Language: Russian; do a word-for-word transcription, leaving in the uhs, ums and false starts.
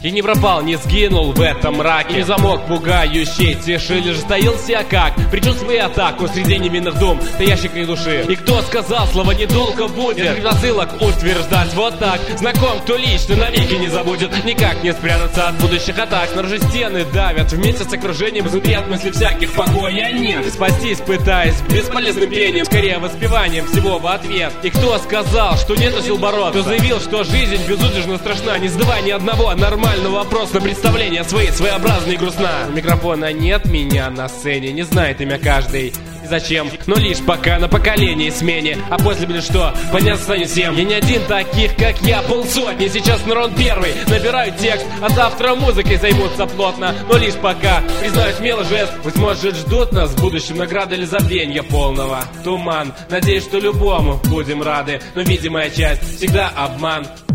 И не пропал, не сгинул в этом мраке, и не замок пугающей тиши, лишь затаился как, предчувствуя атаку среди невинных дум, таящих их души. И кто сказал, слово недолго будет предпосылок утверждать вот так. Знаком, кто лично навеки не забудет, никак не спрятаться от будущих атак. Снаружи стены давят, вместе с окружением изнутри от мыслей всяких покоя нет. Спастись пытаясь бесполезным пением, скорее воспеванием всего в ответ. И кто сказал, что нету сил бороться, кто заявил, что жизнь безудержно страшна, не задавая ни одного нормального вопроса, на представление свои своеобразные и грустна. У микрофона нет меня на сцене, не знает имя каждый и зачем, но лишь пока на поколении смене. А после, блин, что, понятно станет всем. Я не один таких, как я, полсотни. Сейчас на раунд первый набирают текст, а завтра музыкой займутся плотно. Но лишь пока, признаю смелый жест, быть может ждут нас в будущем награды или забвенья полного. Туман, надеюсь, что любому будем рады, но видимая часть всегда обман.